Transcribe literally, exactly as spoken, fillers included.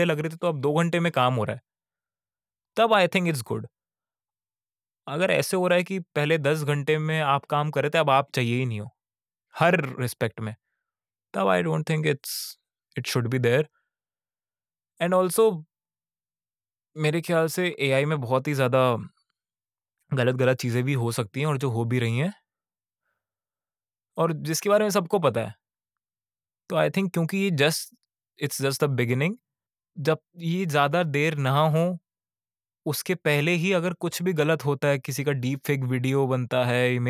लग रहे थे तो अब दो घंटे में काम हो रहा है, तब आई थिंक इट्स गुड। अगर ऐसे हो रहा है कि पहले दस घंटे में आप काम कर रहे थे, अब आप चाहिए ही नहीं हो हर रिस्पेक्ट में, तब I don't think it's it should be there. And also मेरे ख्याल से एआई में बहुत ही ज़्यादा गलत गलत चीज़ें भी हो सकती हैं, और जो हो भी रही हैं, और जिसके बारे में सबको पता है। तो आई थिंक क्योंकि ये just it's just the beginning, जब ये ज़्यादा देर ना हो, उसके पहले ही अगर कुछ भी गलत होता है, किसी का डीप फेक वीडियो बनता है,